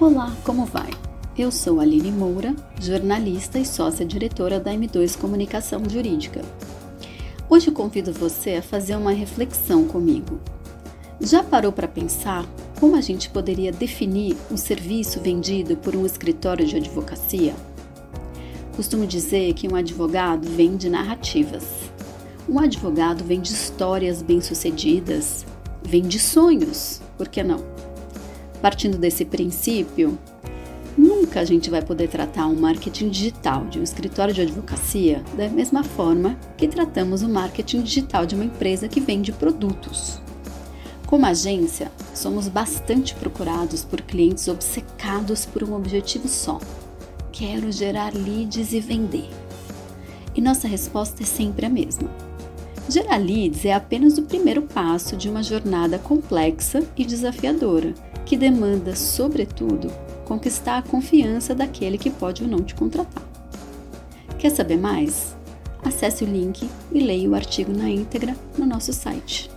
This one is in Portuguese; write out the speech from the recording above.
Olá, como vai? Eu sou Aline Moura, jornalista e sócia-diretora da M2 Comunicação Jurídica. Hoje convido você a fazer uma reflexão comigo. Já parou para pensar como a gente poderia definir o serviço vendido por um escritório de advocacia? Costumo dizer que um advogado vende narrativas. Um advogado vende histórias bem-sucedidas, vende sonhos, por que não? Partindo desse princípio, nunca a gente vai poder tratar o marketing digital de um escritório de advocacia da mesma forma que tratamos o marketing digital de uma empresa que vende produtos. Como agência, somos bastante procurados por clientes obcecados por um objetivo só: quero gerar leads e vender. E nossa resposta é sempre a mesma. Gerar leads é apenas o primeiro passo de uma jornada complexa e desafiadora, que demanda, sobretudo, conquistar a confiança daquele que pode ou não te contratar. Quer saber mais? Acesse o link e leia o artigo na íntegra no nosso site.